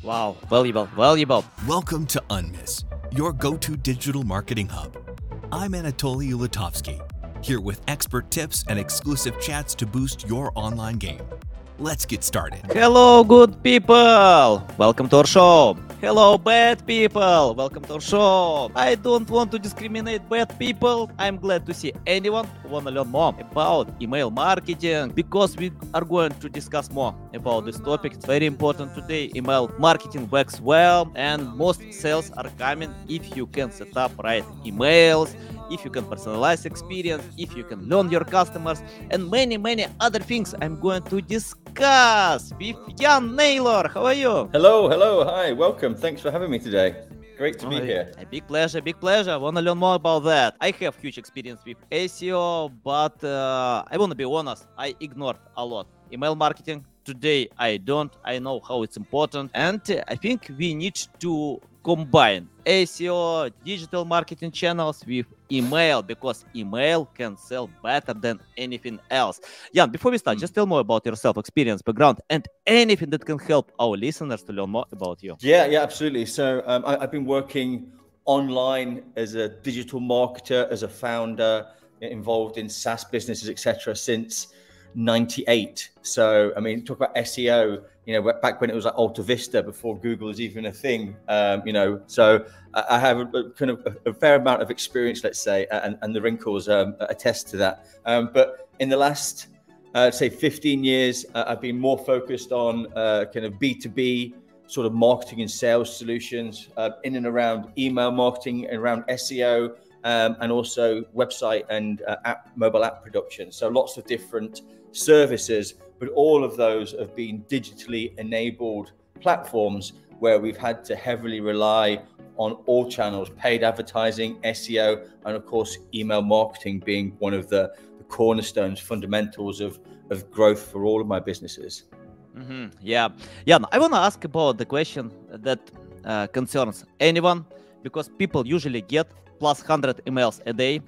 Wow, valuable. Welcome to Unmiss, your go-to digital marketing hub. I'm Anatoly Ulatovsky, here with expert tips and exclusive chats to boost your online game. Let's get started. Hello, good people. Welcome to our show. Hello, bad people. Welcome to our show. I don't want to discriminate bad people. I'm glad to see anyone who want to learn more about email marketing because we are going to discuss more about this topic. It's very important today. Email marketing works well and most sales are coming if you can set up right emails, if you can personalize experience, if you can learn your customers, and many other things I'm going to discuss with Jan Naylor. How are you? Hello, hi, welcome. Thanks for having me today. Great to be here. A big pleasure. I want to learn more about that. I have huge experience with SEO, but I want to be honest, I ignored a lot. Email marketing, today I don't. I know how it's important, and I think we need to combine SEO, digital marketing channels with email because email can sell better than anything else. Jan, before we start, just tell more about yourself, experience, background, and anything that can help our listeners to learn more about you. Yeah, absolutely. So I've been working online as a digital marketer, as a founder, involved in SaaS businesses, etc. since 98. So, I mean, talk about SEO, back when it was like Alta Vista, before Google was even a thing, so I have a fair amount of experience, let's say, and the wrinkles attest to that. But in the last, say 15 years, I've been more focused on kind of B2B sort of marketing and sales solutions in and around email marketing, around SEO, and also website and mobile app production. So lots of different services, but all of those have been digitally enabled platforms where we've had to heavily rely on all channels, paid advertising, SEO, and of course, email marketing being one of the cornerstones, fundamentals of growth for all of my businesses. Mm-hmm. Yeah, I want to ask about the question that concerns anyone, because people usually get plus 100 emails a day.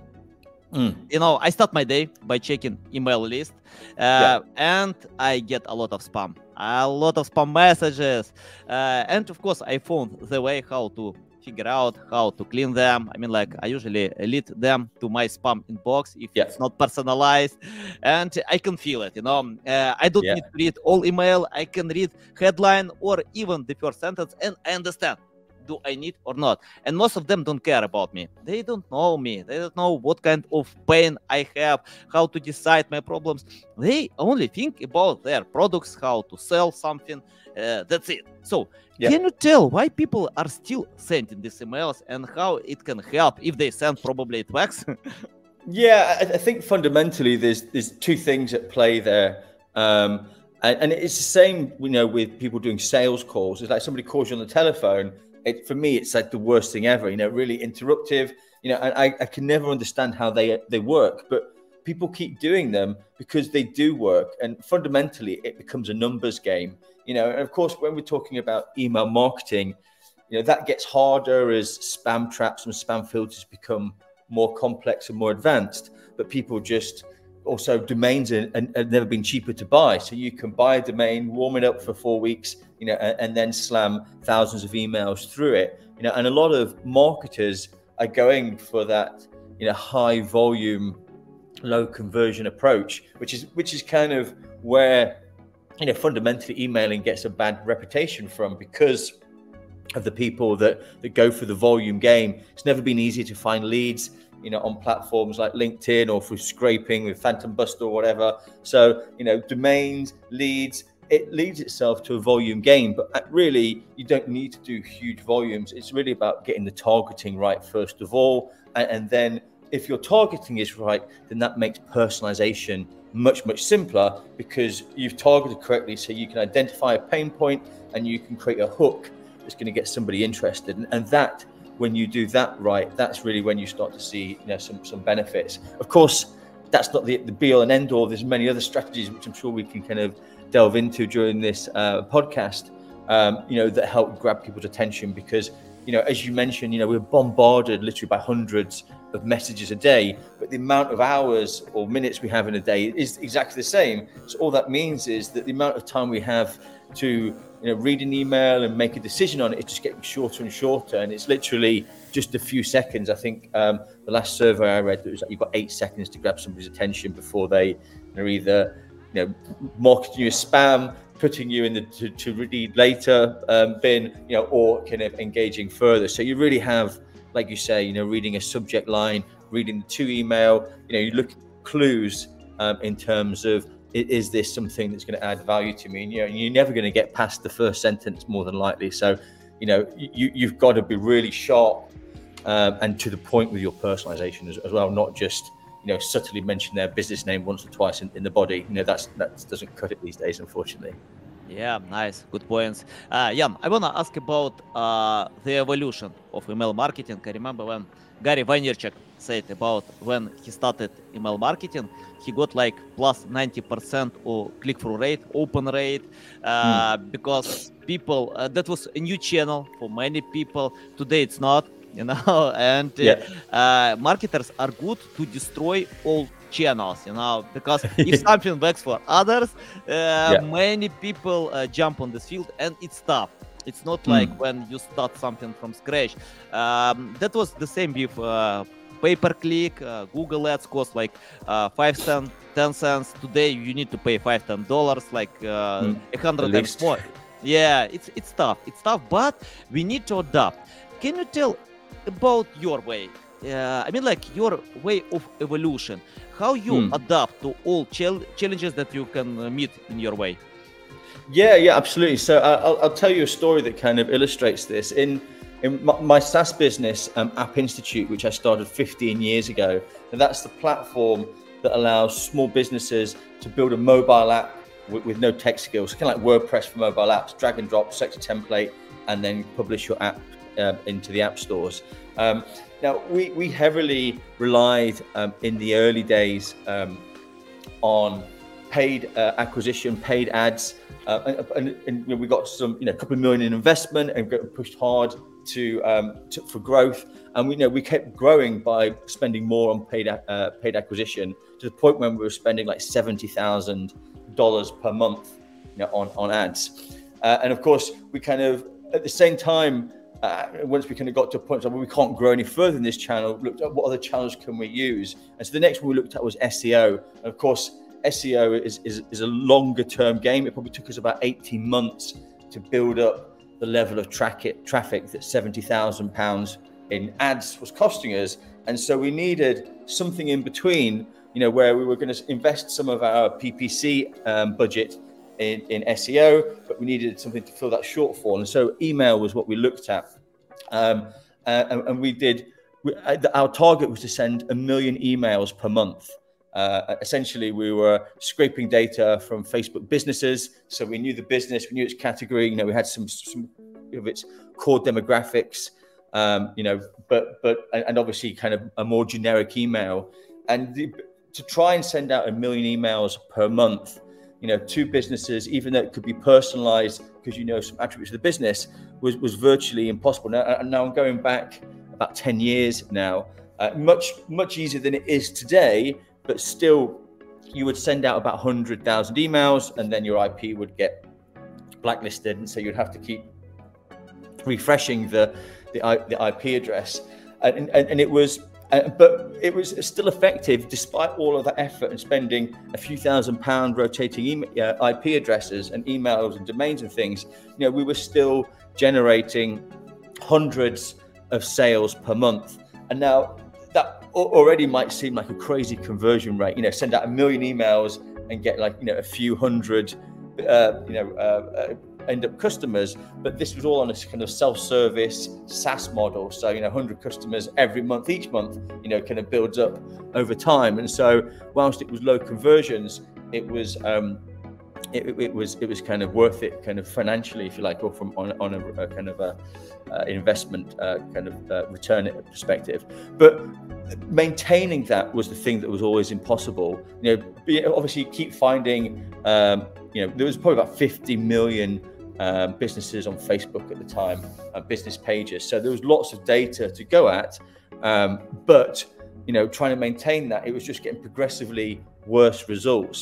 I start my day by checking email list, and I get a lot of spam messages, and of course I found the way how to figure out how to clean them. I mean, like, I usually lead them to my spam inbox if it's not personalized, and I can feel it. I don't need to read all email. I can read headline or even the first sentence, and I understand. Do I need or not? And most of them don't care about me. They don't know me. They don't know what kind of pain I have, how to decide my problems. They only think about their products, how to sell something. That's it. So can you tell why people are still sending these emails and how it can help? If they send, probably it works. I think fundamentally there's two things at play there. And it's the same, with people doing sales calls. It's like somebody calls you on the telephone. For me, it's like the worst thing ever, really interruptive, and I can never understand how they work, but people keep doing them because they do work. And fundamentally, it becomes a numbers game, and of course, when we're talking about email marketing, that gets harder as spam traps and spam filters become more complex and more advanced, but people just also domains have never been cheaper to buy. So you can buy a domain, warm it up for 4 weeks, and then slam thousands of emails through it. And a lot of marketers are going for that, high volume, low conversion approach, which is kind of where, fundamentally emailing gets a bad reputation from, because of the people that go for the volume game. It's never been easier to find leads, on platforms like LinkedIn or through scraping with Phantom Buster or whatever. So, domains, leads, it leads itself to a volume game, but really you don't need to do huge volumes. It's really about getting the targeting right, first of all. And then if your targeting is right, then that makes personalization much simpler, because you've targeted correctly. So you can identify a pain point and you can create a hook that's going to get somebody interested. And that, when you do that right, that's really when you start to see some benefits. Of course, that's not the be all and end all. There's many other strategies which I'm sure we can kind of delve into during this podcast, that help grab people's attention, because as you mentioned, we're bombarded literally by hundreds of messages a day, but the amount of hours or minutes we have in a day is exactly the same. So all that means is that the amount of time we have to read an email and make a decision on it is just getting shorter and shorter, and it's literally just a few seconds. I think the last survey I read, was that you've got 8 seconds to grab somebody's attention before they are either marketing you as spam, putting you in the to read later bin, or kind of engaging further. So you really have, like you say, reading a subject line, reading the to email, you look at clues in terms of, is this something that's going to add value to me? And you're never going to get past the first sentence, more than likely. So you've got to be really sharp and to the point with your personalization as well, not just subtly mention their business name once or twice in the body. That doesn't cut it these days, unfortunately. Yeah, nice, good points. Jan, I want to ask about the evolution of email marketing. I remember when Gary Vaynerchuk said about when he started email marketing, he got like plus 90% or click-through rate, open rate, because people, that was a new channel for many people. Today it's not, and marketers are good to destroy all channels, because if something works for others, many people jump on this field, and it's tough. It's not like when you start something from scratch. That was the same with pay-per-click. Google ads cost like 5 cents, 10 cents. Today you need to pay $5-10, like 100 times more. Yeah, it's tough. It's tough, but we need to adapt. Can you tell about your way? I mean, like your way of evolution, how you adapt to all challenges that you can meet in your way. Yeah, absolutely. So I'll tell you a story that kind of illustrates this. In my SaaS business, App Institute, which I started 15 years ago, and that's the platform that allows small businesses to build a mobile app with no tech skills, kind of like WordPress for mobile apps, drag and drop, select a template, and then publish your app into the app stores. Now, we heavily relied in the early days on paid acquisition, paid ads, and we got some, a couple of million in investment and got pushed hard for growth. And we kept growing by spending more on paid acquisition, to the point when we were spending like $70,000 per month, on ads. And of course, we kind of at the same time, once we kind of got to a point where we can't grow any further in this channel, looked at what other channels can we use. And so the next one we looked at was SEO. And of course, SEO is a longer term game. It probably took us about 18 months to build up the level of traffic that £70,000 in ads was costing us. And so we needed something in between, where we were going to invest some of our PPC budget in SEO, but we needed something to fill that shortfall. And so email was what we looked at. And our target was to send 1 million emails per month. Essentially, we were scraping data from Facebook businesses. So we knew the business, we knew its category, we had some of its core demographics, but obviously kind of a more generic email. And to try and send out 1 million emails per month, to businesses, even though it could be personalized because some attributes of the business, was virtually impossible. Now I'm going back about 10 years now, much easier than it is today, but still you would send out about 100,000 emails and then your IP would get blacklisted. And so you'd have to keep refreshing the IP address. And it was, but it was still effective despite all of that effort and spending a few £1,000 rotating IP addresses and emails and domains and things. We were still generating hundreds of sales per month. And now that already might seem like a crazy conversion rate. Send out 1 million emails and get like a few hundred end up customers, but this was all on a kind of self-service SaaS model. So 100 customers every month, each month, kind of builds up over time. And so whilst it was low conversions, it was kind of worth it, kind of financially, if you like, or from on a kind of a investment kind of return perspective. But maintaining that was the thing that was always impossible. Obviously, you keep finding, there was probably about 50 million businesses on Facebook at the time, business pages. So there was lots of data to go at, but trying to maintain that, it was just getting progressively worse results.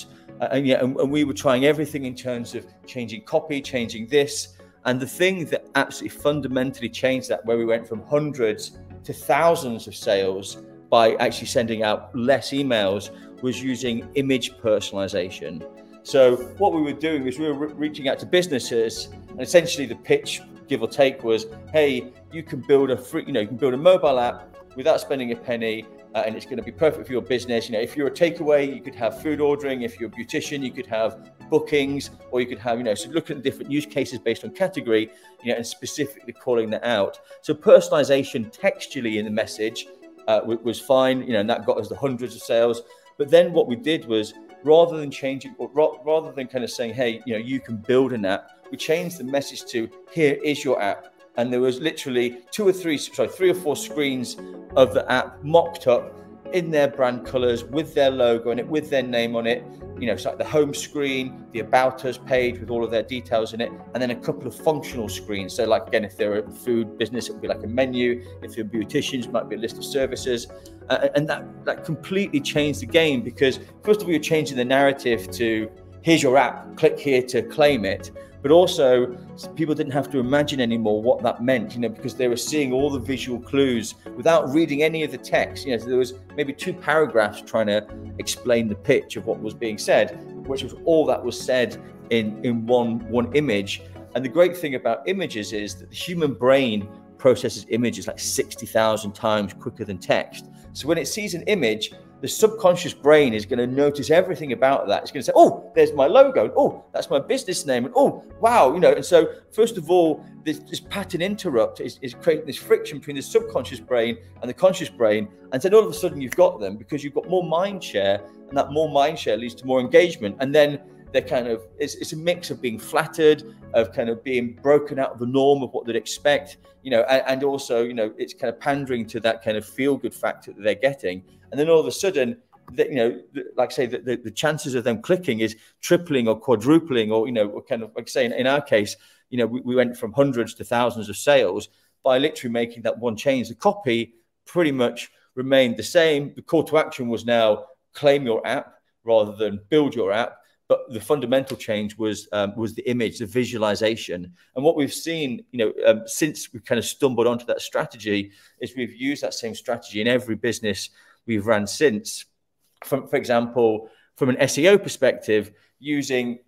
And we were trying everything in terms of changing copy, changing this. And the thing that absolutely fundamentally changed that, where we went from hundreds to thousands of sales by actually sending out less emails, was using image personalization. So what we were doing was we were reaching out to businesses, and essentially the pitch, give or take, was, hey, you can build a free, you can build a mobile app without spending a penny, and it's going to be perfect for your business. If you're a takeaway, you could have food ordering. If you're a beautician, you could have bookings, or you could have, so looking at different use cases based on category, and specifically calling that out. So personalization textually in the message was fine, and that got us the hundreds of sales. But then what we did was, rather than changing, or rather than kind of saying, hey, you can build an app, we changed the message to, here is your app. And there was literally 3 or 4 screens of the app mocked up in their brand colors with their logo on it, with their name on it. It's like the home screen, the About Us page with all of their details in it, and then a couple of functional screens. So like, again, if they're a food business, it would be like a menu. If they're beauticians, it might be a list of services. And that completely changed the game, because first of all, you're changing the narrative to, here's your app, click here to claim it. But also, people didn't have to imagine anymore what that meant, because they were seeing all the visual clues without reading any of the text. So there was maybe 2 paragraphs trying to explain the pitch of what was being said, which was all that was said in one image. And the great thing about images is that the human brain processes images like 60,000 times quicker than text. So when it sees an image, the subconscious brain is going to notice everything about that. It's going to say, oh, there's my logo. Oh, that's my business name. And oh, wow. And so first of all, this pattern interrupt is creating this friction between the subconscious brain and the conscious brain. And then all of a sudden you've got them, because you've got more mind share, and that more mind share leads to more engagement. And then they're kind of, it's a mix of being flattered, of kind of being broken out of the norm of what they'd expect, and also, it's kind of pandering to that kind of feel-good factor that they're getting. And then all of a sudden, like I say, the chances of them clicking is tripling or quadrupling, or, kind of like saying, in our case, we went from hundreds to thousands of sales by literally making that one change. The copy pretty much remained the same. The call to action was now claim your app rather than build your app. But the fundamental change was the image, the visualization. And what we've seen, since we kind of stumbled onto that strategy, is we've used that same strategy in every business we've ran since. For example, from an SEO perspective, using,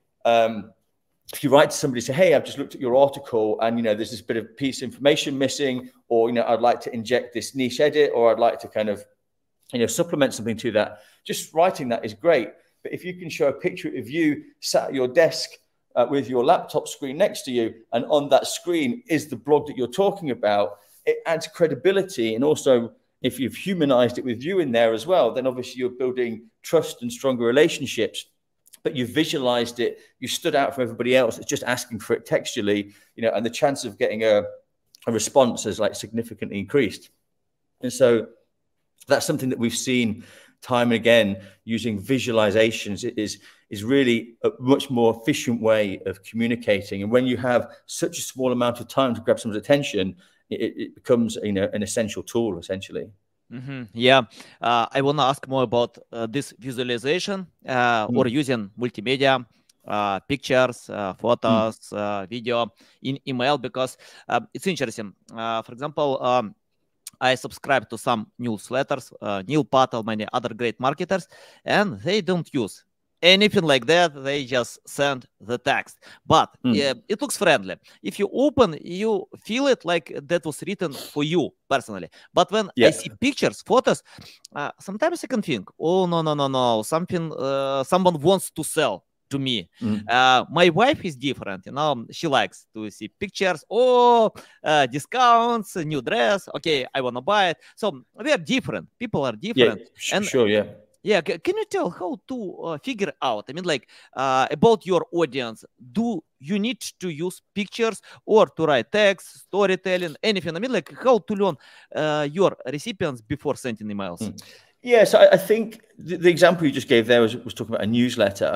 if you write to somebody, say, hey, I've just looked at your article, and, there's this bit of piece of information missing, or, I'd like to inject this niche edit, or I'd like to kind of, supplement something to that. Just writing that is great. But if you can show a picture of you sat at your desk with your laptop screen next to you, and on that screen is the blog that you're talking about, it adds credibility. And also, if you've humanized it with you in there as well, then obviously you're building trust and stronger relationships. But you visualized it, you stood out from everybody else. It's just asking for it textually, and the chance of getting a response has like significantly increased. And so that's something that we've seen time and again. Using visualizations is really a much more efficient way of communicating. And when you have such a small amount of time to grab someone's attention, it becomes an essential tool, essentially. Mm-hmm. Yeah, I want to ask more about this visualization or using multimedia, pictures, photos, video in email, because it's interesting. For example, I subscribe to some newsletters, Neil Patel, many other great marketers, and they don't use anything like that. They just send the text, but it looks friendly. If you open, you feel it like that was written for you personally. But when I see pictures, photos, sometimes I can think, oh, no, someone wants to sell to me. My wife is different, she likes to see pictures, discounts, new dress, okay, I want to buy it. So we are different, people are different. Yeah, can you tell how to figure out, about your audience? Do you need to use pictures or to write text, storytelling, anything? How to learn your recipients before sending emails? Yeah, so I think the example you just gave there was talking about a newsletter.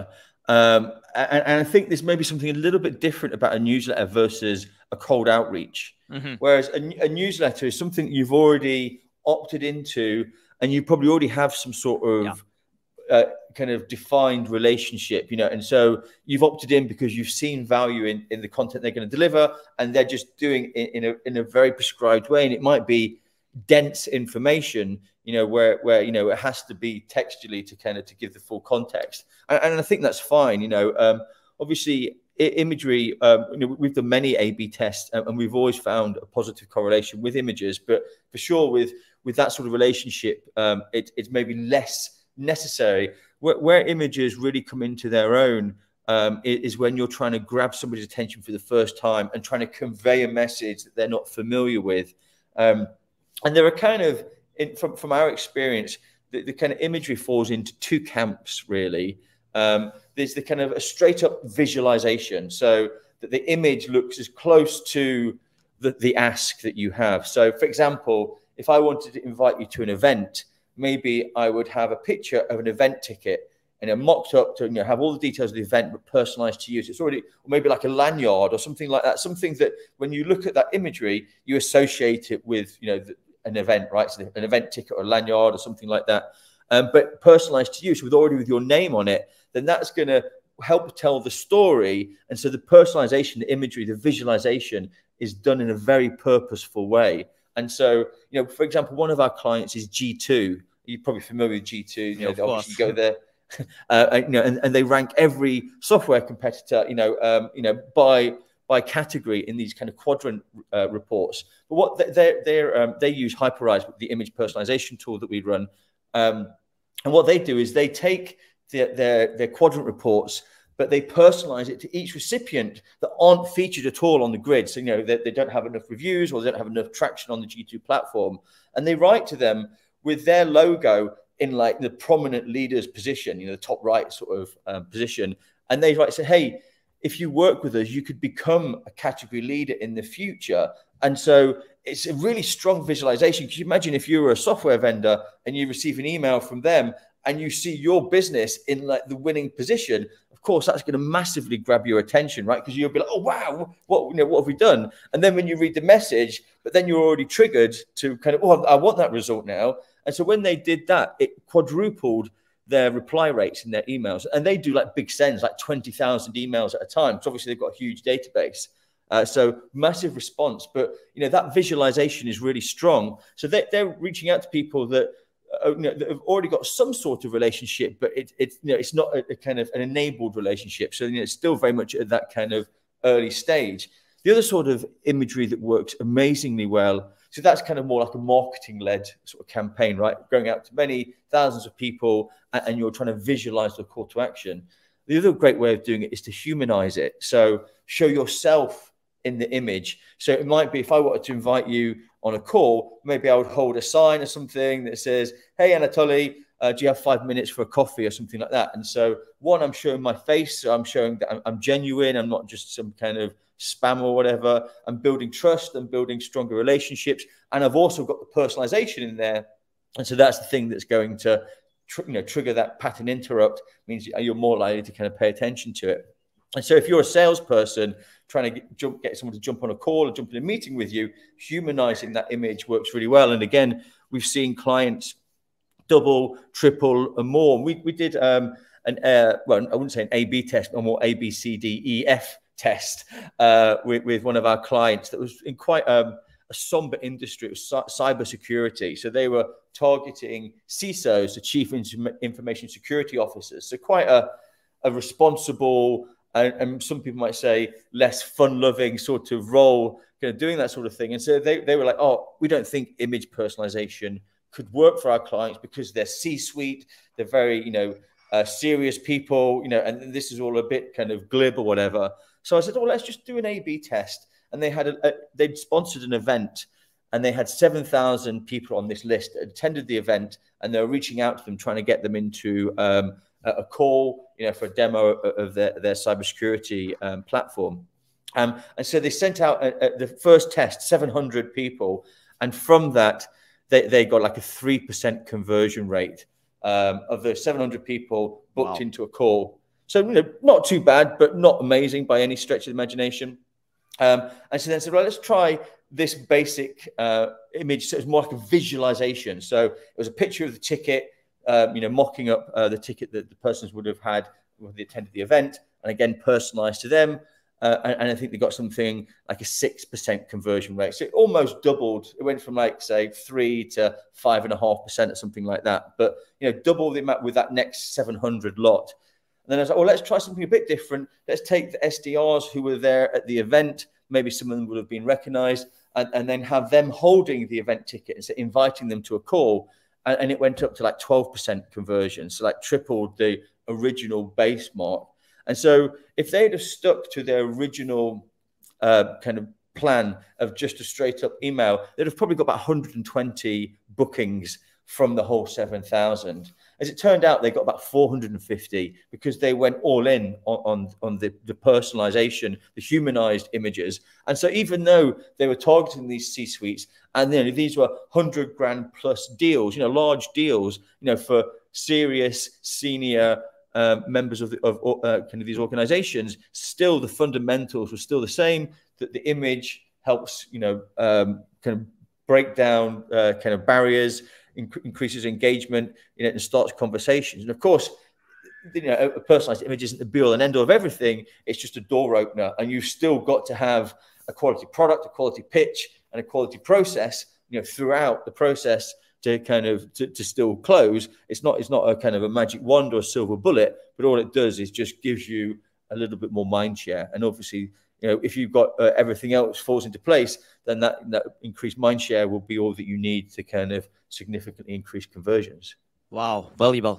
And I think there's maybe something a little bit different about a newsletter versus a cold outreach. Whereas a newsletter is something you've already opted into, and you probably already have some sort of kind of defined relationship, and so you've opted in because you've seen value in the content they're going to deliver, and they're just doing it in a very prescribed way. And it might be dense information, where it has to be textually to give the full context. And I think that's fine. Obviously imagery, we've done many A/B tests, and we've always found a positive correlation with images, but for sure with that sort of relationship, it's maybe less necessary. Where images really come into their own is when you're trying to grab somebody's attention for the first time and trying to convey a message that they're not familiar with. And there are kind of, from our experience, the kind of imagery falls into two camps, really. There's the kind of a straight up visualization, so that the image looks as close to the ask that you have. So, for example, if I wanted to invite you to an event, maybe I would have a picture of an event ticket and mocked up to have all the details of the event, but personalized to you. So it's already, or maybe like a lanyard or something like that. Something that when you look at that imagery, you associate it with an event, right? So an event ticket or a lanyard or something like that. But personalized to you, so with your name on it, then that's going to help tell the story. And so the personalization, the imagery, the visualization is done in a very purposeful way. And so, for example, one of our clients is G2. You're probably familiar with G2. Obviously you go there, and they rank every software competitor, by category in these kind of quadrant reports. But what they use Hyperize, the image personalization tool that we run. And what they do is they take their quadrant reports, but they personalize it to each recipient that aren't featured at all on the grid. So, they don't have enough reviews or they don't have enough traction on the G2 platform. And they write to them with their logo in like the prominent leader's position, the top right sort of position. And they write, say, hey, if you work with us, you could become a category leader in the future. And so it's a really strong visualization. Could you imagine if you were a software vendor and you receive an email from them and you see your business in like the winning position? Of course, that's going to massively grab your attention, right? Because you'll be like, oh, wow, what have we done? And then when you read the message, but then you're already triggered to kind of, oh, I want that result now. And so when they did that, it quadrupled their reply rates in their emails. And they do like big sends, like 20,000 emails at a time. So obviously they've got a huge database. So massive response. But, that visualization is really strong. So they're reaching out to people that that have already got some sort of relationship, but it's not a kind of an enabled relationship. So it's still very much at that kind of early stage. The other sort of imagery that works amazingly well, so that's kind of more like a marketing-led sort of campaign, right? Going out to many thousands of people, and you're trying to visualize the call to action. The other great way of doing it is to humanize it. So show yourself in the image. So it might be, if I wanted to invite you on a call, maybe I would hold a sign or something that says, hey, Anatoly, do you have 5 minutes for a coffee or something like that? And so I'm showing my face. So I'm showing that I'm genuine. I'm not just some kind of spam or whatever. I'm building trust and building stronger relationships. And I've also got the personalization in there. And so that's the thing that's going to trigger that pattern interrupt, means you're more likely to kind of pay attention to it. And so if you're a salesperson trying to get someone to jump on a call or jump in a meeting with you, humanizing that image works really well. And again, we've seen clients double, triple, and more. We did well, I wouldn't say an A/B test, but more A, B, C, D, E, F test with one of our clients that was in quite a somber industry. It was cybersecurity. So they were targeting CISOs, the Chief Information Security Officers. So quite a responsible, and some people might say less fun-loving sort of role, doing that sort of thing. And so they were like, oh, we don't think image personalization could work for our clients because they're C-suite, they're very, serious people, and this is all a bit kind of glib or whatever. So I said, well, let's just do an A/B test. And they had they'd sponsored an event, and they had 7,000 people on this list that attended the event, and they were reaching out to them, trying to get them into a call, for a demo of their cybersecurity platform. And so they sent out the first test, 700 people. And from that, they got like a 3% conversion rate of the 700 people booked into a call. So, not too bad, but not amazing by any stretch of the imagination. And so then said, well, let's try this basic image. So it was more like a visualization. So it was a picture of the ticket, mocking up the ticket that the persons would have had when they attended the event, and again, personalized to them. And I think they got something like a 6% conversion rate. So it almost doubled. It went from like, say, 3 to 5.5% or something like that. But, double the amount with that next 700 lot. And then I was like, well, let's try something a bit different. Let's take the SDRs who were there at the event. Maybe some of them would have been recognized, and then have them holding the event ticket and so inviting them to a call. And it went up to like 12% conversion. So like tripled the original base mark. And so if they'd have stuck to their original kind of plan of just a straight up email, they'd have probably got about 120 bookings from the whole 7,000. As it turned out, they got about 450 because they went all in on the personalization, the humanized images. And so even though they were targeting these C-suites, and then these were 100 grand plus deals, large deals, for serious senior members of kind of these organizations, still the fundamentals were still the same, that the image helps, kind of break down kind of barriers, increases engagement, and starts conversations. And of course, a personalized image isn't the be all and end all of everything. It's just a door opener, and you've still got to have a quality product, a quality pitch, and a quality process, throughout the process to kind of to still close. It's not a kind of a magic wand or a silver bullet, but all it does is just gives you a little bit more mind share. And obviously, if you've got everything else falls into place, then that increased mind share will be all that you need to kind of significantly increase conversions. Wow, valuable.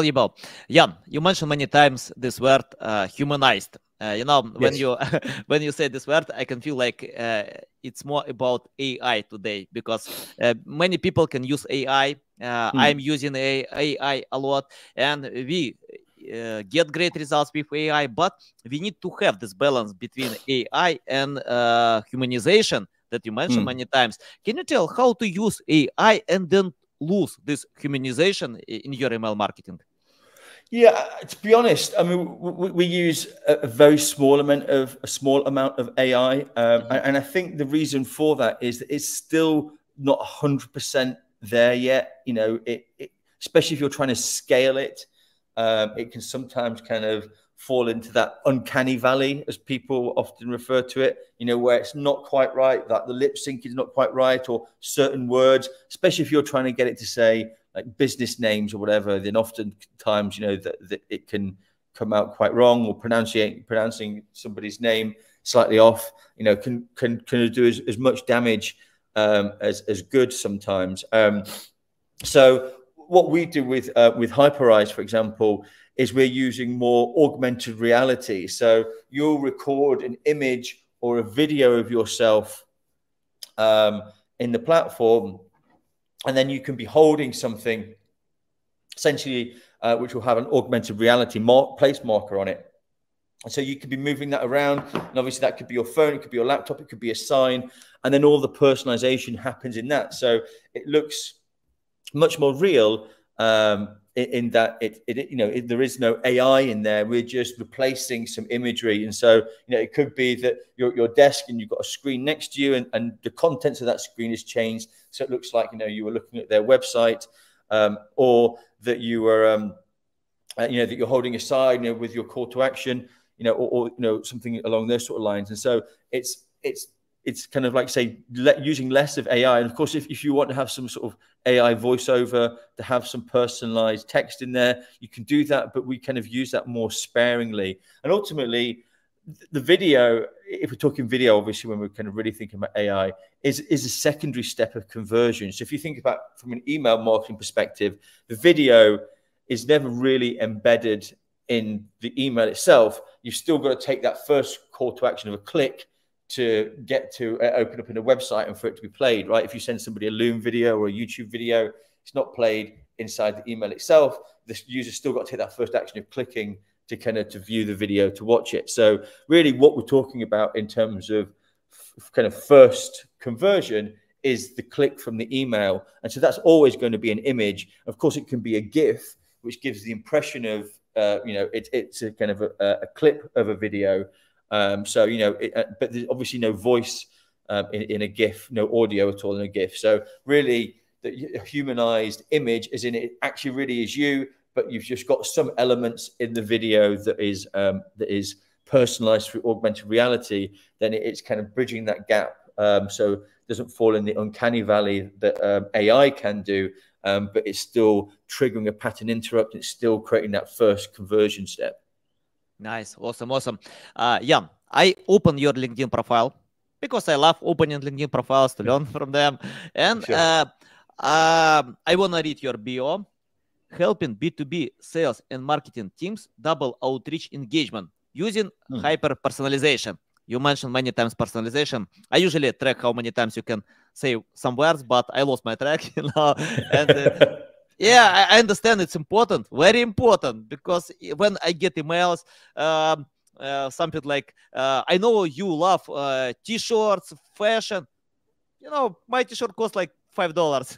Jan, you mentioned many times this word humanized. When you say this word, I can feel like it's more about AI today, because many people can use AI. I'm using AI a lot, and we get great results with AI, but we need to have this balance between AI and humanization that you mentioned many times. Can you tell how to use AI and then lose this humanization in your email marketing? Yeah, to be honest, I mean, we use a very small amount of AI, and I think the reason for that is that it's still not 100% there yet. Especially if you're trying to scale it, it can sometimes kind of fall into that uncanny valley, as people often refer to it, where it's not quite right, that the lip sync is not quite right, or certain words, especially if you're trying to get it to say like business names or whatever, then oftentimes, that it can come out quite wrong, or pronouncing somebody's name slightly off, can do as much damage as good sometimes. So what we do with Hyperize, for example, is we're using more augmented reality. So you'll record an image or a video of yourself in the platform, and then you can be holding something, essentially, which will have an augmented reality place marker on it. And so you could be moving that around, and obviously that could be your phone, it could be your laptop, it could be a sign, and then all the personalization happens in that. So it looks much more real, in that there is no AI in there. We're just replacing some imagery. And so, it could be that your desk and you've got a screen next to you, and the contents of that screen has changed. So it looks like, you were looking at their website, or that you were, that you're holding a sign, with your call to action, or something along those sort of lines. And so it's kind of like, say, using less of AI. And of course, if you want to have some sort of AI voiceover, to have some personalized text in there, you can do that, but we kind of use that more sparingly. And ultimately, the video, if we're talking video, obviously, when we're kind of really thinking about AI, is a secondary step of conversion. So if you think about from an email marketing perspective, the video is never really embedded in the email itself. You've still got to take that first call to action of a click to get to open up in a website and for it to be played, right? If you send somebody a Loom video or a YouTube video, it's not played inside the email itself. The user's still got to take that first action of clicking to kind of to view the video, to watch it. So really what we're talking about in terms of kind of first conversion is the click from the email. And so that's always going to be an image. Of course, it can be a GIF, which gives the impression of it's a kind of a clip of a video. So, but there's obviously no voice in a GIF, no audio at all in a GIF. So really, the humanized image is in it actually really is you, but you've just got some elements in the video that is personalized through augmented reality. Then it's kind of bridging that gap, so it doesn't fall in the uncanny valley that AI can do, but it's still triggering a pattern interrupt. It's still creating that first conversion step. Nice, awesome. Jan, I open your LinkedIn profile because I love opening LinkedIn profiles to learn from them, and sure. I want to read your bio. Helping B2B sales and marketing teams double outreach engagement using hyper personalization. You mentioned many times personalization. I usually track how many times you can say some words, but I lost my track, And yeah, I understand it's important, very important, because when I get emails, something like, I know you love t-shirts, fashion. My t-shirt costs like $5.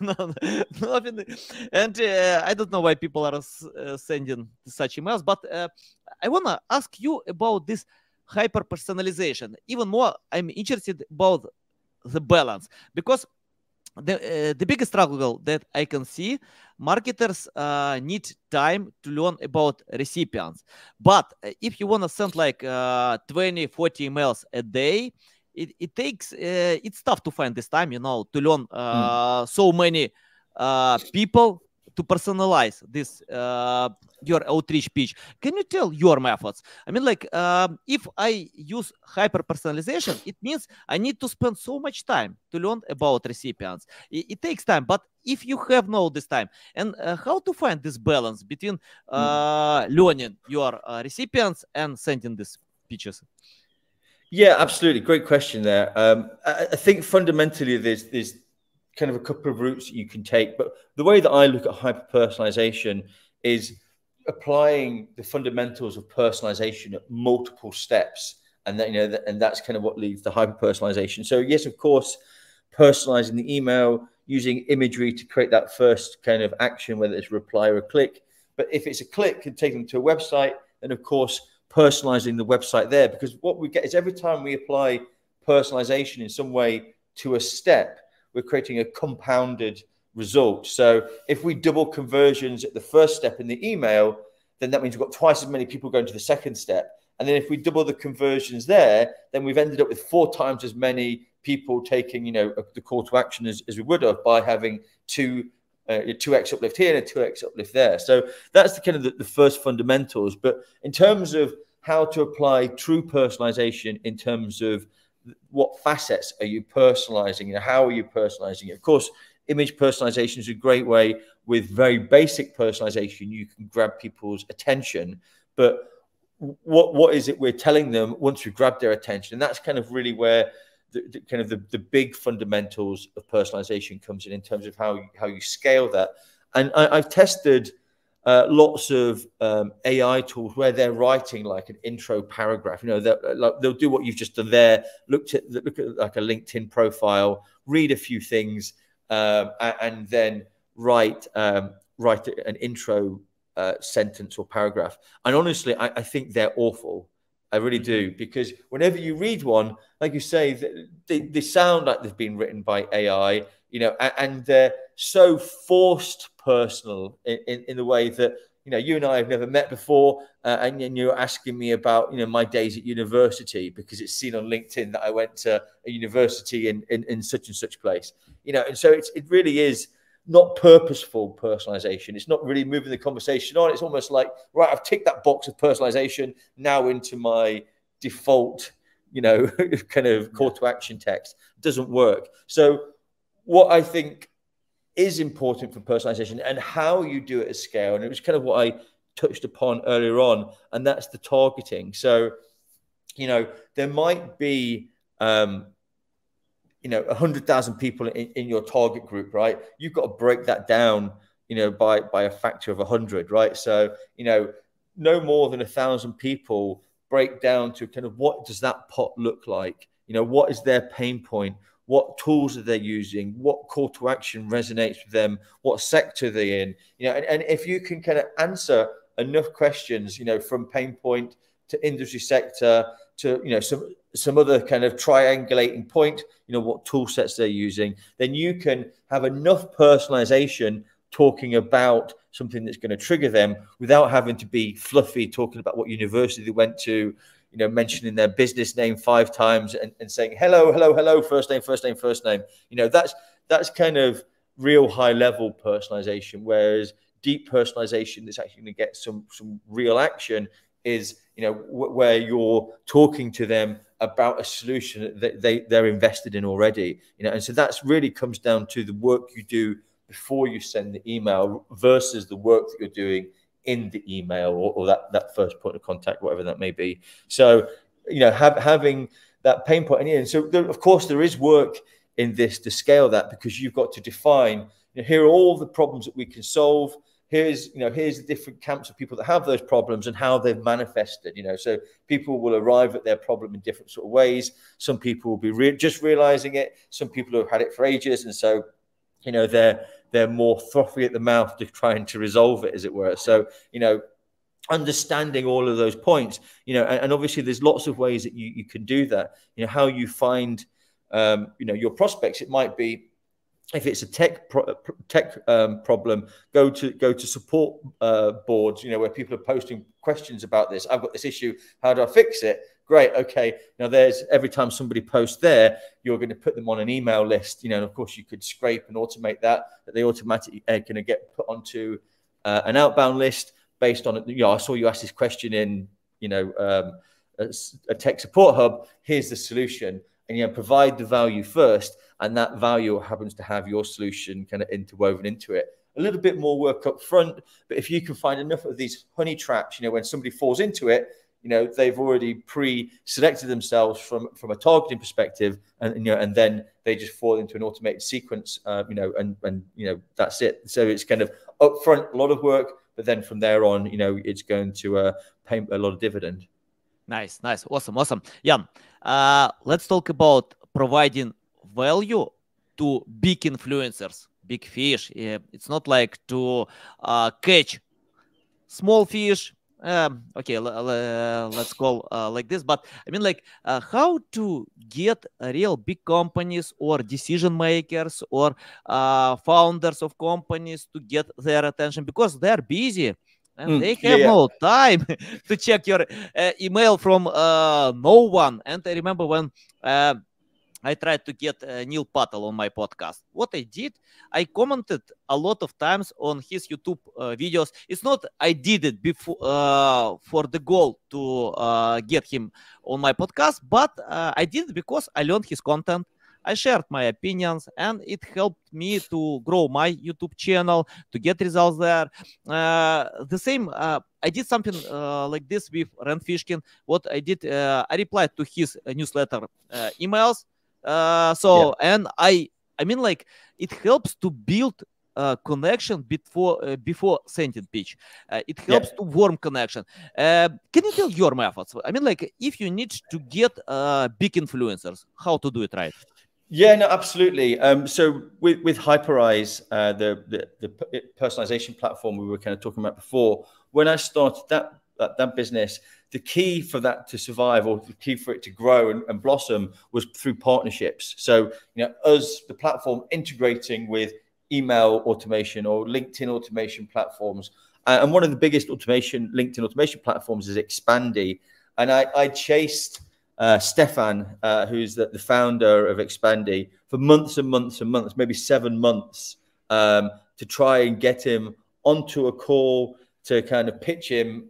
And I don't know why people are sending such emails, but I want to ask you about this hyper personalization. Even more, I'm interested about the balance, because the biggest struggle that I can see, marketers need time to learn about recipients. But if you want to send like 20, 40 emails a day, it takes, it's tough to find this time, to learn so many people to personalize this, your outreach pitch. Can you tell your methods? I mean, like, if I use hyper personalization, it means I need to spend so much time to learn about recipients. It takes time, but if you have no this time, and how to find this balance between learning your recipients and sending these pitches? Yeah, absolutely. Great question there. I think fundamentally there's kind of a couple of routes that you can take, but the way that I look at hyper-personalization is applying the fundamentals of personalization at multiple steps, and that and that's kind of what leads to hyper-personalization. So yes, of course, personalizing the email, using imagery to create that first kind of action, whether it's a reply or a click. But if it's a click and take them to a website, then of course personalizing the website there, because what we get is every time we apply personalization in some way to a step, we're creating a compounded result. So if we double conversions at the first step in the email, then that means we've got twice as many people going to the second step. And then if we double the conversions there, then we've ended up with 4 times as many people taking, the call to action as we would have by having 2x uplift here and a 2x uplift there. So that's the kind of the first fundamentals. But in terms of how to apply true personalization, in terms of what facets are you personalizing, how are you personalizing it? Of course, image personalization is a great way. With very basic personalization, you can grab people's attention. But what is it we're telling them once we've grabbed their attention? And that's kind of really where the big fundamentals of personalization comes in terms of how you scale that. And I've tested lots of AI tools where they're writing like an intro paragraph. They'll do what you've just done there. Look at like a LinkedIn profile, read a few things, and then write an intro sentence or paragraph. And honestly, I think they're awful. I really do, because whenever you read one, like you say, they sound like they've been written by AI, and they're so forced personal in the way that, you and I have never met before, and you're asking me about, my days at university because it's seen on LinkedIn that I went to a university in such and such place, and so it really is not purposeful personalization. It's not really moving the conversation on. It's almost like, right, I've ticked that box of personalization now into my default, kind of call to action text. It doesn't work. So what I think is important for personalization and how you do it at scale, and it was kind of what I touched upon earlier on, and that's the targeting. So, there might be 100,000 people in your target group, right? You've got to break that down, by a factor of 100, right? So, no more than 1,000 people break down to kind of what does that pot look like? What is their pain point? What tools are they using? What call to action resonates with them? What sector are they in? And if you can kind of answer enough questions, from pain point to industry sector to, some other kind of triangulating point, what tool sets they're using, then you can have enough personalization talking about something that's going to trigger them without having to be fluffy, talking about what university they went to, mentioning their business name 5 times and saying, hello, first name. That's kind of real high level personalization, whereas deep personalization that's actually going to get some real action is, where you're talking to them about a solution that they're invested in already, and so that's really comes down to the work you do before you send the email versus the work that you're doing in the email or that first point of contact, whatever that may be. So, having that pain point. And so of course there is work in this to scale that, because you've got to define, here are all the problems that we can solve. Here's the different camps of people that have those problems and how they've manifested, so people will arrive at their problem in different sort of ways. Some people will be just realizing it. Some people have had it for ages. And so, they're more frothy at the mouth to trying to resolve it, as it were. So, understanding all of those points, and obviously there's lots of ways that you can do that. How you find, your prospects. It might be, if it's a tech problem, go to support boards, where people are posting questions about this. I've got this issue. How do I fix it? Great. Okay. Now there's, every time somebody posts there, you're going to put them on an email list, and of course you could scrape and automate that they automatically are going to get put onto an outbound list based on, I saw you ask this question in, a tech support hub. Here's the solution, and provide the value first. And that value happens to have your solution kind of interwoven into it. A little bit more work up front, but if you can find enough of these honey traps, when somebody falls into it, they've already pre-selected themselves from a targeting perspective, and then they just fall into an automated sequence, and that's it. So it's kind of upfront, a lot of work, but then from there on, it's going to pay a lot of dividend. Nice. Awesome. Jan, let's talk about providing value to big influencers, big fish. It's not like to catch small fish. Okay, let's call like this. But I mean, how to get real big companies or decision makers or founders of companies to get their attention, because they're busy. And they have no time to check your email from no one. And I remember when I tried to get Neil Patel on my podcast. What I did, I commented a lot of times on his YouTube videos. It's not I did it before for the goal to get him on my podcast, but I did it because I learned his content. I shared my opinions, and it helped me to grow my YouTube channel, to get results there. The same, I did something like this with Rand Fishkin. What I did, I replied to his newsletter emails. And I mean, it helps to build connection before sending pitch. It helps to warm connection. Can you tell your methods? I mean, if you need to get big influencers, how to do it right? Yeah, no, absolutely. So with Hyperize, the personalization platform we were kind of talking about before, when I started that business, the key for that to survive, or the key for it to grow and blossom, was through partnerships. So, us, the platform, integrating with email automation or LinkedIn automation platforms. And one of the biggest LinkedIn automation platforms is Expandy. And I chased Stefan, who's the founder of Expandy, for months and months and months, maybe 7 months, to try and get him onto a call, to kind of pitch him,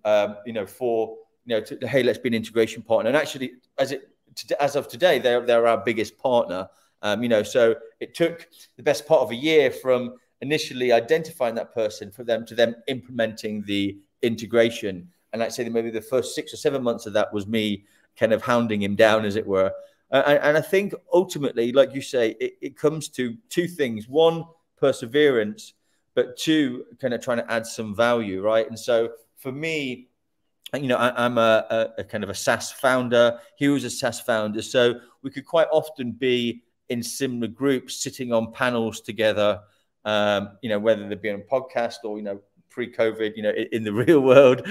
hey, let's be an integration partner. And actually, as of today, they're our biggest partner. So it took the best part of a year from initially identifying that person for them to them implementing the integration. And I'd say maybe the first 6 or 7 months of that was me kind of hounding him down, as it were. And I think ultimately, like you say, it comes to 2 things. 1, perseverance, but 2, kind of trying to add some value, right? And so for me, I'm a kind of a SaaS founder. He was a SaaS founder. So we could quite often be in similar groups, sitting on panels together, whether they be on a podcast or, pre-COVID, in the real world.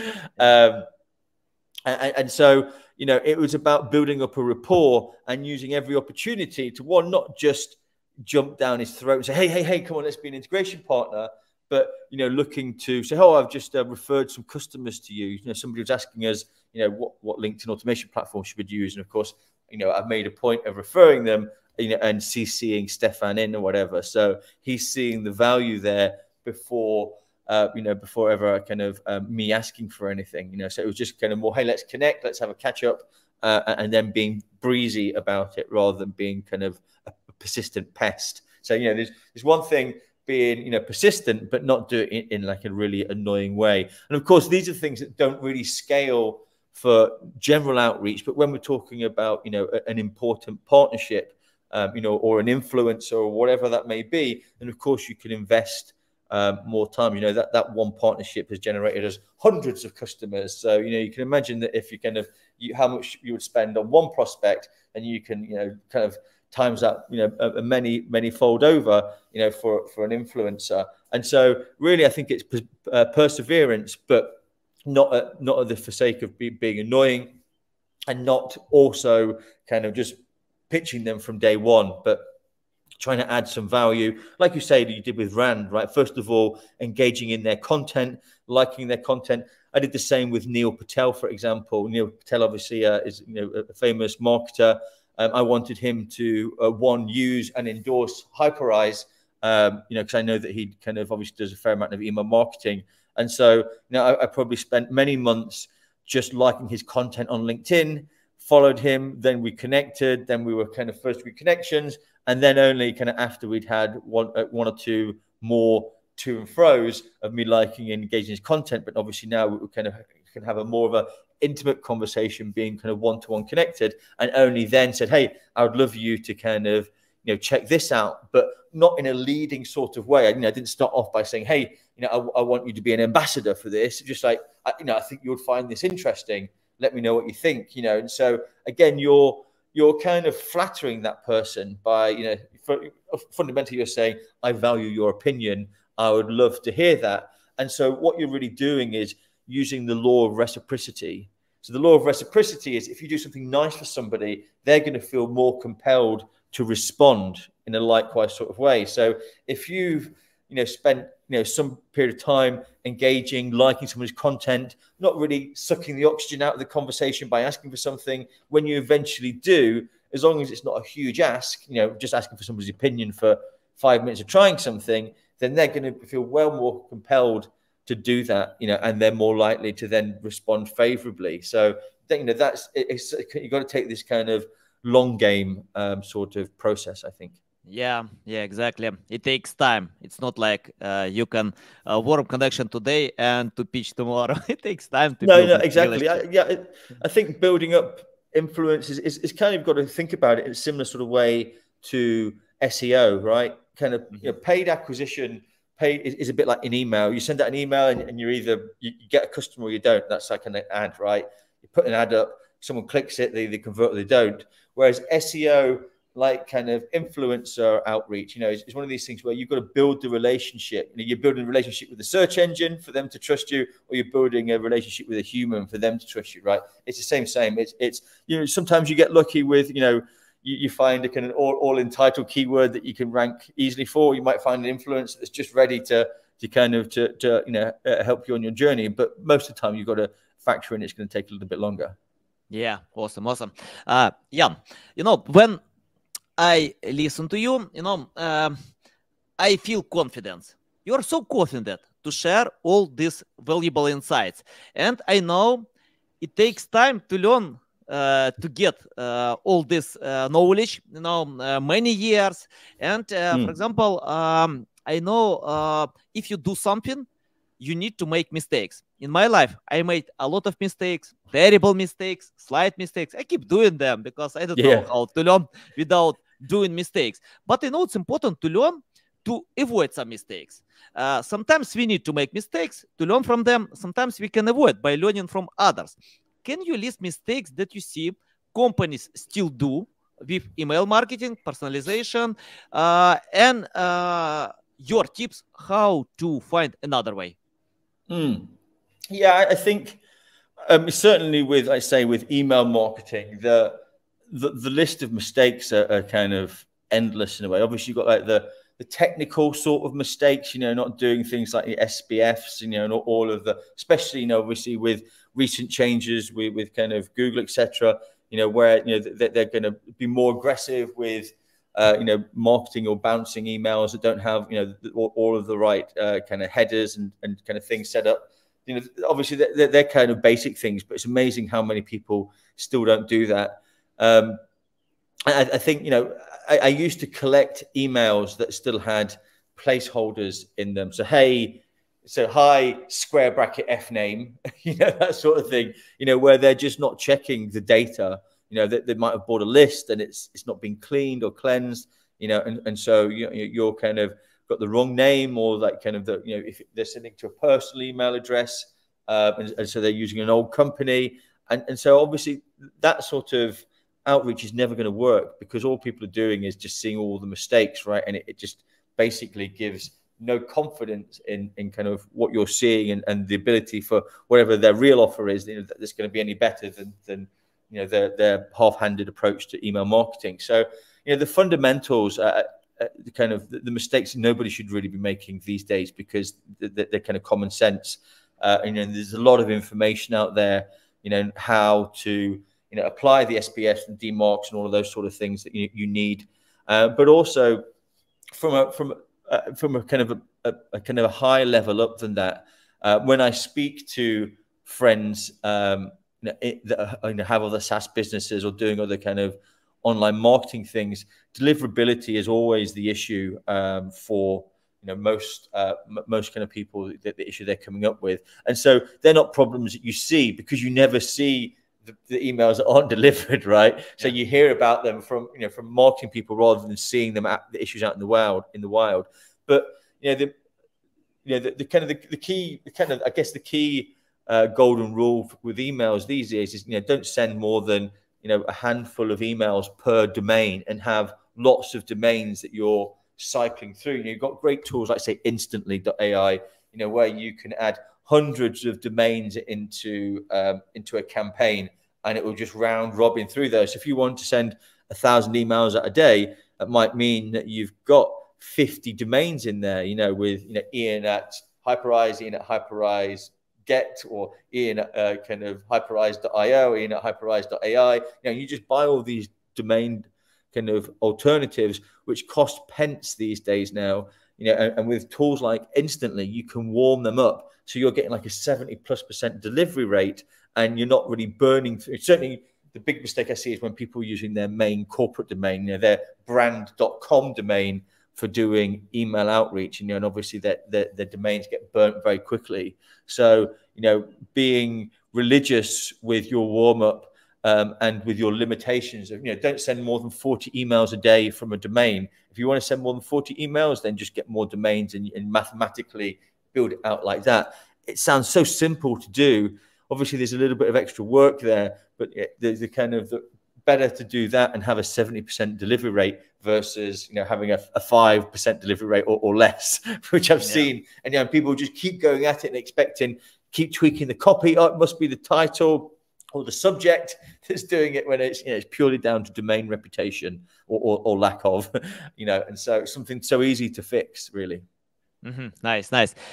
And so, it was about building up a rapport and using every opportunity to, one, not just jump down his throat and say, hey, come on, let's be an integration partner. But, looking to say, I've just referred some customers to you. Somebody was asking us, what LinkedIn automation platform should we use? And of course, I've made a point of referring them, and CCing Stefan in or whatever. So he's seeing the value there before ever kind of me asking for anything, So it was just kind of more, hey, let's connect, let's have a catch up, and then being breezy about it rather than being kind of a persistent pest. So, there's one thing being, persistent, but not do it in like a really annoying way. And of course, these are things that don't really scale for general outreach. But when we're talking about, an important partnership, or an influencer or whatever that may be, then of course you can invest more time. That one partnership has generated us hundreds of customers. So, you can imagine that if you kind of, how much you would spend on one prospect, and you can, kind of times that, many fold over, for an influencer. And so really, I think it's perseverance, but not for sake of being annoying, and not also kind of just pitching them from day one, but trying to add some value, like you say that you did with Rand, right? First of all, engaging in their content, liking their content. I did the same with Neil Patel, for example. Neil Patel obviously is a famous marketer. I wanted him to use and endorse Hyperize, because I know that he kind of obviously does a fair amount of email marketing, and so I probably spent many months just liking his content on LinkedIn. Followed him, then we connected, then we were kind of first week connections, and then only kind of after we'd had one or two more to and fro's of me liking and engaging his content. But obviously now we kind of can have a more of a intimate conversation, being kind of one-to-one connected, and only then said, hey, I would love you to kind of, check this out, but not in a leading sort of way. I didn't start off by saying, hey, I want you to be an ambassador for this. Just like, I think you'll find this interesting. Let me know what you think, And so again, you're kind of flattering that person by, fundamentally you're saying, I value your opinion. I would love to hear that. And so what you're really doing is using the law of reciprocity. So the law of reciprocity is if you do something nice for somebody, they're going to feel more compelled to respond in a likewise sort of way. So if you've, spent, some period of time engaging, liking someone's content, not really sucking the oxygen out of the conversation by asking for something, when you eventually do, as long as it's not a huge ask, just asking for somebody's opinion for 5 minutes of trying something, then they're going to feel well more compelled to do that, and they're more likely to then respond favorably. So, that's you've got to take this kind of long game sort of process, I think. Yeah, exactly. It takes time. It's not like you can warm connection today and to pitch tomorrow. It takes time to No, exactly. I think building up influence is kind of got to think about it in a similar sort of way to SEO, right? Kind of paid acquisition. Paid is a bit like an email. You send out an email and you get a customer or you don't. That's like an ad, right? You put an ad up, someone clicks it, they convert or they don't. Whereas SEO, like kind of influencer outreach, is one of these things where you've got to build the relationship. You're building a relationship with the search engine for them to trust you, or you're building a relationship with a human for them to trust you, right? It's the same. It's sometimes you get lucky with, you find a kind of all entitled keyword that you can rank easily for. You might find an influencer that's just ready to help you on your journey. But most of the time, you've got to factor in it's going to take a little bit longer. Yeah, awesome. Jan, when I listen to you, I feel confidence. You are so confident to share all these valuable insights. And I know it takes time to learn, to get all this knowledge, many years. And for example, I know if you do something, you need to make mistakes. In my life, I made a lot of mistakes, terrible mistakes, slight mistakes. I keep doing them because I don't know how to learn without doing mistakes. But I know it's important to learn to avoid some mistakes. Sometimes we need to make mistakes to learn from them. Sometimes we can avoid by learning from others. Can you list mistakes that you see companies still do with email marketing, personalization, and your tips how to find another way? Yeah, I think certainly with, I say, with email marketing, the list of mistakes are kind of endless in a way. Obviously, you've got like the technical sort of mistakes, not doing things like the SPFs, and all of the, especially, obviously with recent changes with kind of Google, etc., where, they're going to be more aggressive with, marketing or bouncing emails that don't have, all of the right kind of headers and kind of things set up. Obviously they're kind of basic things, but it's amazing how many people still don't do that. I think, I used to collect emails that still had placeholders in them. So, hi, square bracket F name, that sort of thing, where they're just not checking the data, that they might have bought a list and it's not been cleaned or cleansed, and so you're kind of got the wrong name, or like kind of if they're sending to a personal email address, and so they're using an old company. And so obviously that sort of outreach is never going to work, because all people are doing is just seeing all the mistakes, right? And it just basically gives no confidence in kind of what you're seeing and the ability for whatever their real offer is, that it's going to be any better than their half-handed approach to email marketing. So, the fundamentals are kind of the mistakes nobody should really be making these days, because they're kind of common sense. And there's a lot of information out there, how to apply the SPFs and DMARCs and all of those sort of things that you need. But also from a kind of a high level up than that, when I speak to friends that have other SaaS businesses or doing other kind of online marketing things, deliverability is always the issue for most kind of people, the issue they're coming up with. And so they're not problems that you see, because you never see the emails that aren't delivered, right? So you hear about them from marketing people rather than seeing them at the issues out in the wild. But the key golden rule with emails these days is don't send more than a handful of emails per domain, and have lots of domains that you're cycling through. You've got great tools like, say, Instantly.ai, where you can add hundreds of domains into a campaign, and it will just round robin through those. So if you want to send 1,000 emails a day, that might mean that you've got 50 domains in there, with Ian at Hyperize, Ian at Hyperize Get, or Ian at kind of Hyperize.io, Ian at Hyperize.ai. You just buy all these domain kind of alternatives, which cost pence these days now. And with tools like Instantly, you can warm them up, so you're getting like a 70+% delivery rate, and you're not really burning through. Certainly, the big mistake I see is when people are using their main corporate domain, their brand.com domain, for doing email outreach, and obviously their domains get burnt very quickly. So, being religious with your warm up and with your limitations of, don't send more than 40 emails a day from a domain. If you want to send more than 40 emails, then just get more domains and mathematically build it out like that. It sounds so simple to do. Obviously, there's a little bit of extra work there, but there's better to do that and have a 70% delivery rate versus having a 5% delivery rate or less, which I've seen. And people just keep going at it and keep tweaking the copy. Oh, it must be the title or the subject that's doing it, when it's purely down to domain reputation or lack of, and so it's something so easy to fix, really. Mm-hmm. Nice.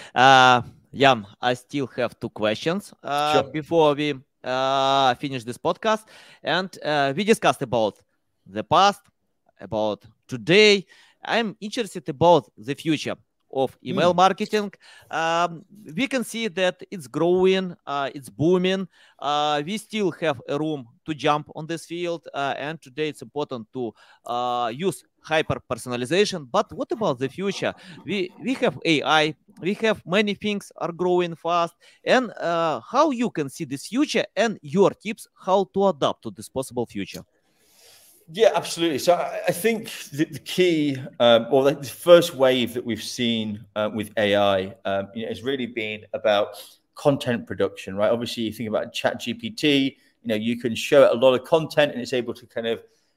Jan, I still have 2 questions before we finish this podcast. And we discussed about the past, about today. I'm interested about the future of email marketing. We can see that it's growing, it's booming. We still have a room to jump on this field. And today it's important to use hyper personalization. But what about the future? We have AI. We have many things are growing fast. And how you can see this future and your tips how to adapt to this possible future? Yeah, absolutely. So I think the key, or the first wave that we've seen with AI, has really been about content production, right? Obviously, you think about ChatGPT. You can show it a lot of content, and it's able to kind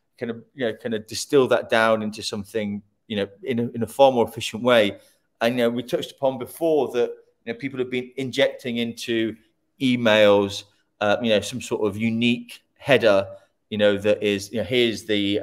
of distill that down into something, in a far more efficient way. And we touched upon before that people have been injecting into emails, some sort of unique header, that is, here's the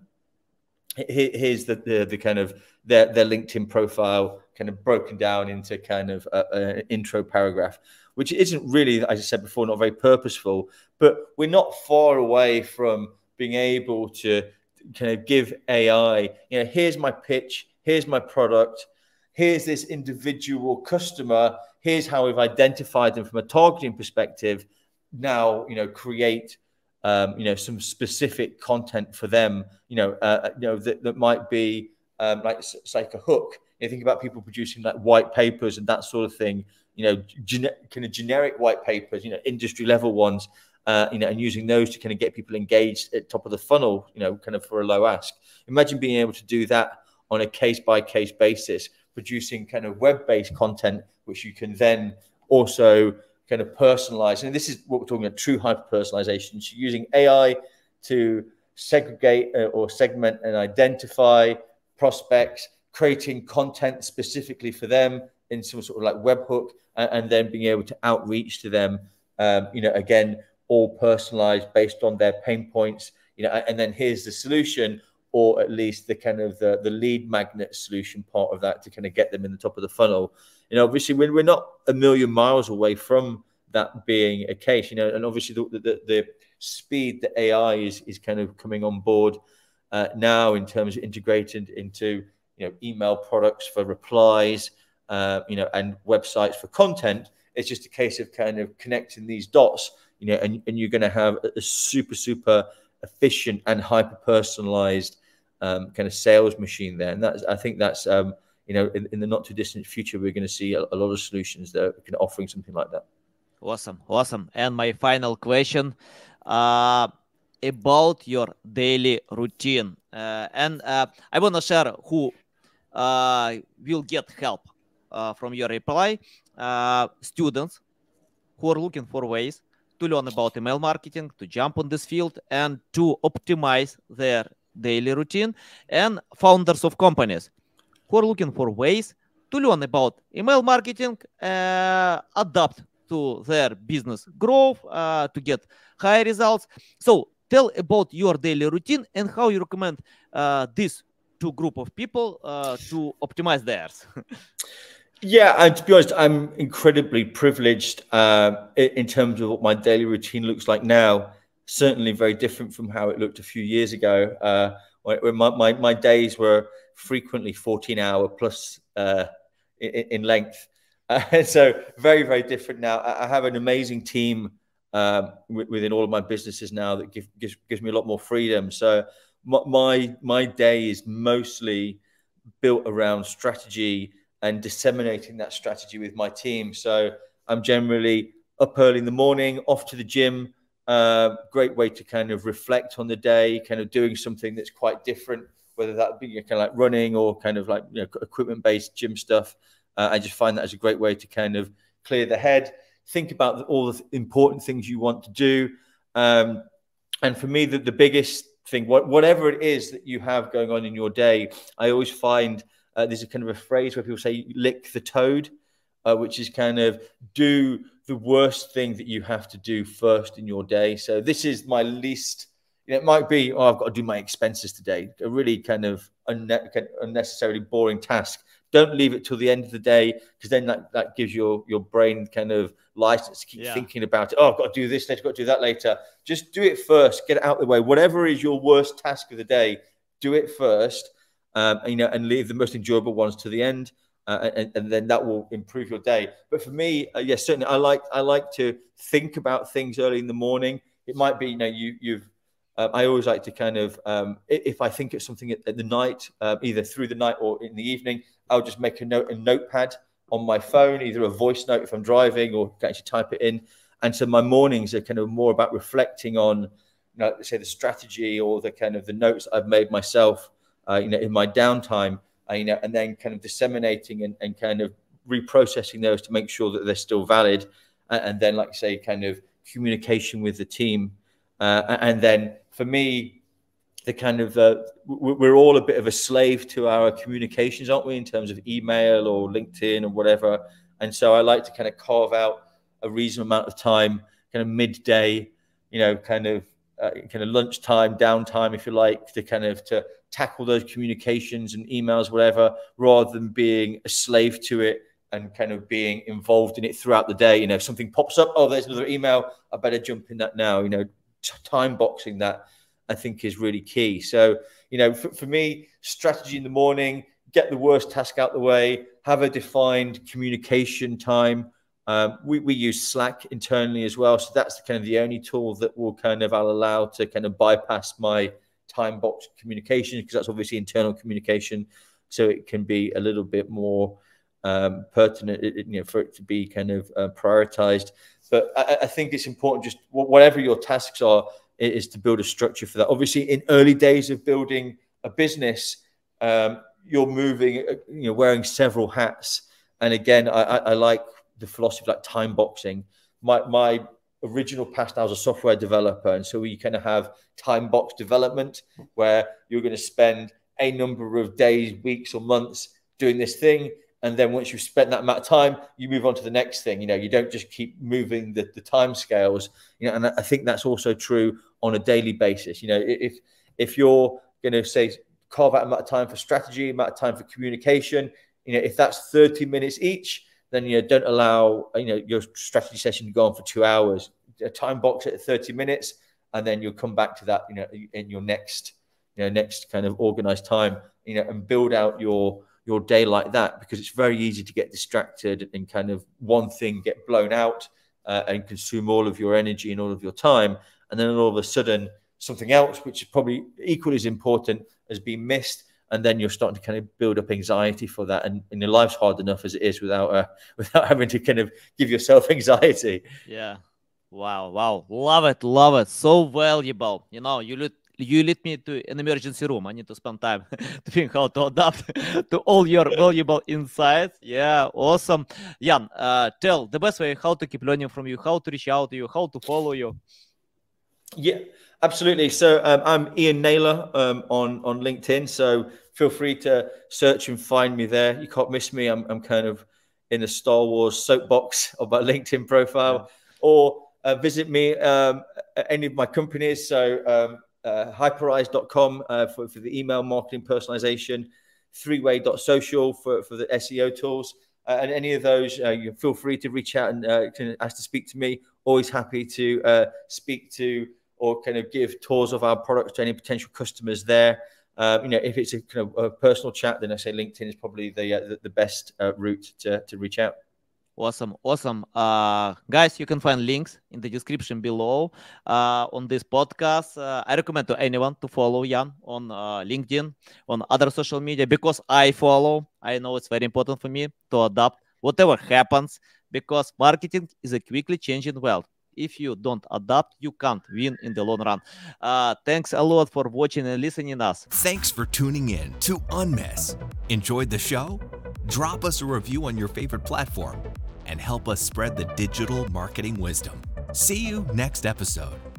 kind of their LinkedIn profile kind of broken down into kind of an intro paragraph, which isn't really, as I said before, not very purposeful, but we're not far away from being able to kind of give AI, here's my pitch, here's my product, here's this individual customer, here's how we've identified them from a targeting perspective. Now, create some specific content for them, that might be it's like a hook. You think about people producing like white papers and that sort of thing, kind of generic white papers, industry level ones, and using those to kind of get people engaged at top of the funnel, kind of for a low ask. Imagine being able to do that on a case by case basis, producing kind of web-based content, which you can then also kind of personalize. And this is what we're talking about, true hyper-personalization. So using AI to segregate or segment and identify prospects, creating content specifically for them in some sort of like webhook, and then being able to outreach to them, again, all personalized based on their pain points, and then here's the solution, or at least the kind of the lead magnet solution part of that to kind of get them in the top of the funnel. Obviously we're not a million miles away from that being a case, and obviously the speed that AI is kind of coming on board now in terms of integrated into, email products for replies, and websites for content. It's just a case of kind of connecting these dots, and you're going to have a super efficient and hyper personalized kind of sales machine there. And I think that's in the not too distant future, we're going to see a lot of solutions that are kind of offering something like that. Awesome. And my final question about your daily routine, and I want to share who will get help from your reply. Students who are looking for ways to learn about email marketing, to jump on this field and to optimize their daily routine, and founders of companies who are looking for ways to learn about email marketing, adapt to their business growth, to get high results. So tell about your daily routine and how you recommend this to group of people to optimize theirs. Yeah, and to be honest, I'm incredibly privileged in terms of what my daily routine looks like now. Certainly very different from how it looked a few years ago, when my days were frequently 14-hour plus in length. So very different now. I have an amazing team within all of my businesses now that gives me a lot more freedom. So my day is mostly built around strategy and disseminating that strategy with my team. So I'm generally up early in the morning, off to the gym. Great way to kind of reflect on the day, kind of doing something that's quite different, whether that be kind of like running or kind of like equipment-based gym stuff. I just find that as a great way to kind of clear the head, think about all the important things you want to do. And for me, the biggest thing, whatever it is that you have going on in your day, I always find there's a kind of a phrase where people say, lick the toad, which is kind of do the worst thing that you have to do first in your day. So this is my least, it might be, I've got to do my expenses today, a really kind of unnecessarily boring task. Don't leave it till the end of the day, because then that gives your brain kind of license to keep thinking about it. Oh, I've got to do this later, I've got to do that later. Just do it first, get it out of the way. Whatever is your worst task of the day, do it first, and leave the most enjoyable ones to the end. And then that will improve your day. But for me, yes, certainly I like to think about things early in the morning. It might be, I always like to kind of, if I think of something at the night, either through the night or in the evening, I'll just make a notepad on my phone, either a voice note if I'm driving, or can actually type it in. And so my mornings are kind of more about reflecting on, say the strategy or the kind of the notes I've made myself, in my downtime. And then kind of disseminating and kind of reprocessing those to make sure that they're still valid. And then, like I say, kind of communication with the team. And then for me, the kind of, we're all a bit of a slave to our communications, aren't we, in terms of email or LinkedIn or whatever. And so I like to kind of carve out a reasonable amount of time, kind of midday, kind of lunchtime, downtime, if you like, to tackle those communications and emails, whatever, rather than being a slave to it and kind of being involved in it throughout the day. If something pops up, oh, there's another email, I better jump in that now. Time boxing that, I think, is really key. So, for me, strategy in the morning, get the worst task out the way, have a defined communication time. We use Slack internally as well. So that's kind of the only tool that I'll allow to kind of bypass my time box communication, because that's obviously internal communication. So it can be a little bit more pertinent, for it to be kind of prioritized. But I think it's important, just whatever your tasks are, is to build a structure for that. Obviously, in early days of building a business, you're moving, wearing several hats. And again, I like the philosophy like time boxing. My original past, I was a software developer, and so we kind of have time box development where you're going to spend a number of days, weeks, or months doing this thing, and then once you've spent that amount of time, you move on to the next thing. You don't just keep moving the time scales. And I think that's also true on a daily basis. If you're going to say carve out amount of time for strategy, amount of time for communication, if that's 30 minutes each, then don't allow your strategy session to go on for 2 hours. Time box it at 30 minutes, and then you'll come back to that in your next kind of organized time, and build out your day like that, because it's very easy to get distracted and kind of one thing get blown out and consume all of your energy and all of your time, and then all of a sudden something else, which is probably equally as important, has been missed. And then you're starting to kind of build up anxiety for that. And your life's hard enough as it is without having to kind of give yourself anxiety. Yeah. Wow. Love it. So valuable. You lead me to an emergency room. I need to spend time to think how to adapt to all your valuable insights. Yeah, awesome. Jan, tell the best way how to keep learning from you, how to reach out to you, how to follow you. Yeah, absolutely. So I'm Ian Naylor on LinkedIn. So feel free to search and find me there. You can't miss me. I'm kind of in the Star Wars soapbox of my LinkedIn profile. Or visit me at any of my companies. So Hyperize.com for the email marketing personalization, 3way.social for the SEO tools. And any of those, you feel free to reach out and ask to speak to me. Always happy to speak to or kind of give tours of our products to any potential customers there. If it's a kind of a personal chat, then I say LinkedIn is probably the best route to reach out. Awesome. Guys, you can find links in the description below on this podcast. I recommend to anyone to follow Jan on LinkedIn, on other social media, because I know it's very important for me to adapt whatever happens, because marketing is a quickly changing world. If you don't adapt, you can't win in the long run. Thanks a lot for watching and listening to us. Thanks for tuning in to Unmiss. Enjoyed the show? Drop us a review on your favorite platform and help us spread the digital marketing wisdom. See you next episode.